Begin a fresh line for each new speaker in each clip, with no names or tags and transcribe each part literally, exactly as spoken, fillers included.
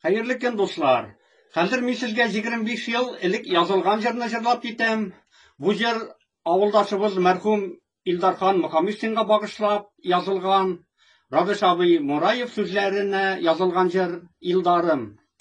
Hayırlı gün dostlar. Hazır men sizge yigirme beş yıl ilk yazılgan jırny jıрлап кетем. Bu jır awuldaşybız merhum Ildarхан Muhammedsинге bagışlap yazılgan. Rabiş abi Murayev sözlerine yazılgan jır Ildarım.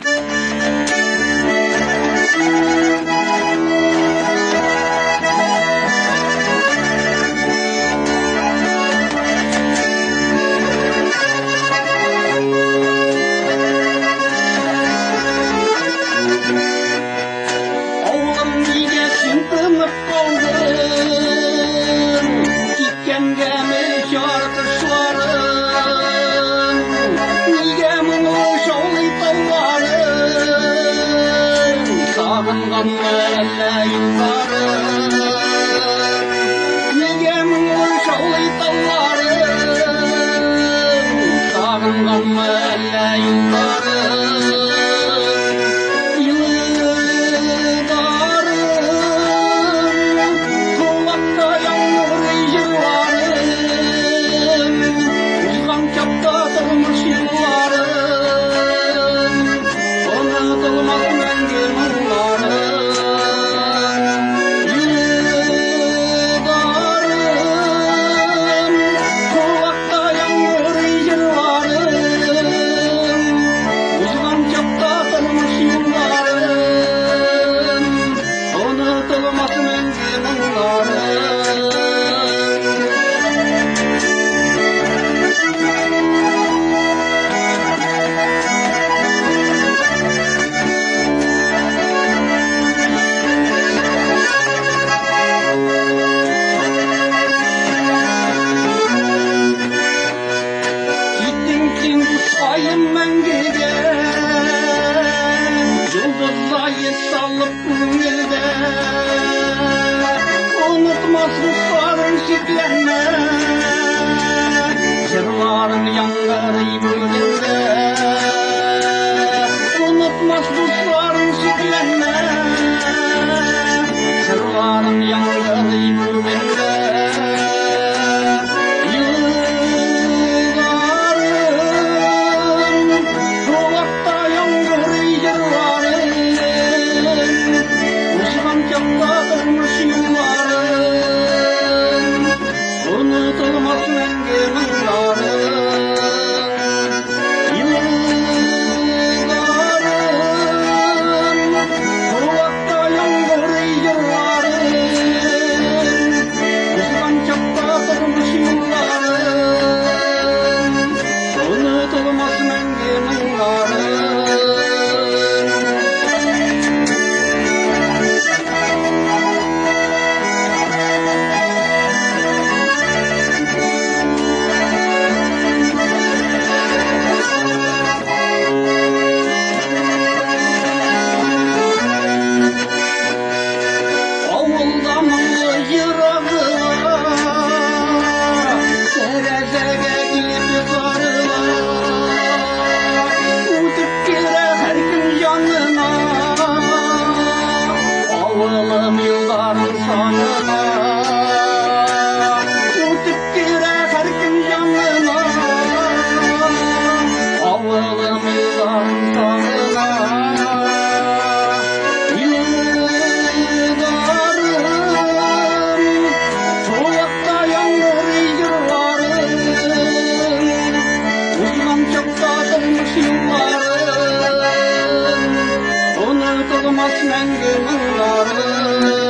Jırlarım yanları bölgende, unutmaz dostlarım şüklenme. Jırlarım yanları bölgende, yıllarım kulakta yağmur yıllarım, uzman çaptadırmış yıllarım, unutulmaz menge unutulmaz menge yıllarım.